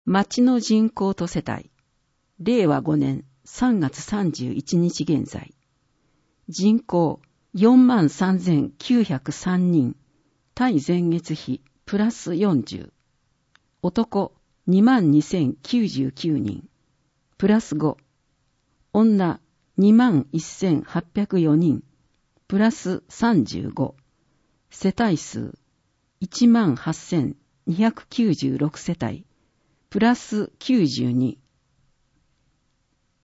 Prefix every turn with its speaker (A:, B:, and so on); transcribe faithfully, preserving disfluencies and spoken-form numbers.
A: 町の人口と世帯、れいわごねんさんがつさんじゅういちにち現在、人口よんまんさんぜんきゅうひゃくさんにん、対前月比プラスよんじゅう、男にまんにせんきゅうじゅうきゅうにん、プラスご、女にまんせんはっぴゃくよにん、プラスさんじゅうご、世帯数いちまんはっせんにひゃくきゅうじゅうろくせたい、プラスきゅうじゅうに、